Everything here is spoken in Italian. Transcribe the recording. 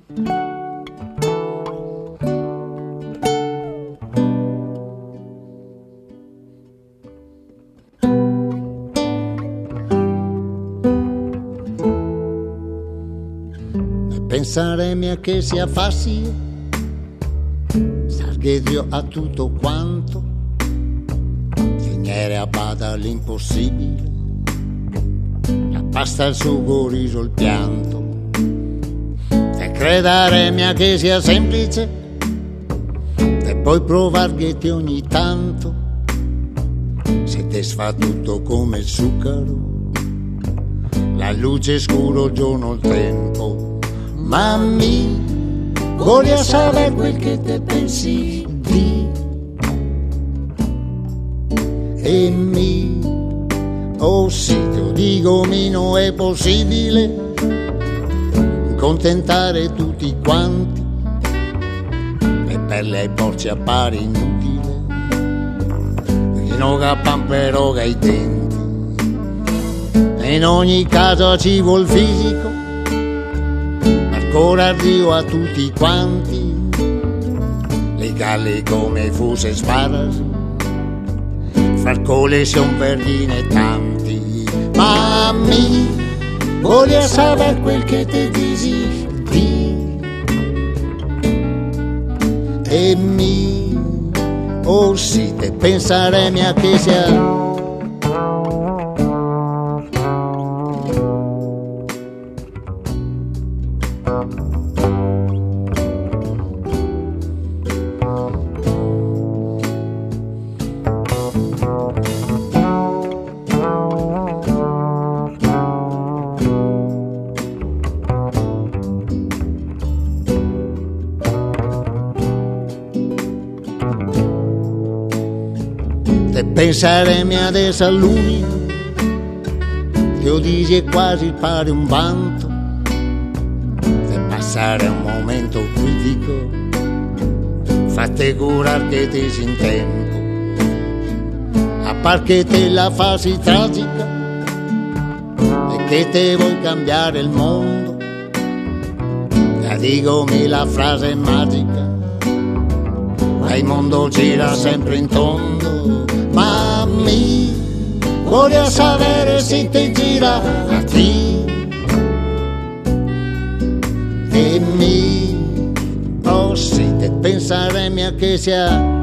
Pensare mia che sia facile, sarghedio a tutto quanto, finire a bada l'impossibile, la pasta, il sugo, il riso, il pianto, e credere mia che sia semplice, e poi provarghetti ogni tanto, se te sfa tutto come il zucchero, la luce scuro, il giorno, il tempo. Mammi, voglio sapere quel che te pensi di e mi, oh sì, te lo dico, mi non è possibile contentare tutti quanti e per lei porci appare inutile che non cappan però che i denti e in ogni caso ci vuol fisico. Ancora Dio a tutti quanti, legali come fosse sparasi, far collezione per dine tanti. Mammi, voglio sapere quel che te dici di e mi, oh sì, te pensare mia che sia. Pensare adesso a lui, che io dice quasi pare un vanto, e passare un momento critico, fate curare che ti si in tempo, a par che te la fasi tragica, e che te vuoi cambiare il mondo, e dicomi la frase magica, ma il mondo gira sempre in tondo. Mammi, voglio sapere se ti gira a te e mi, oh sì, te pensare mia che sia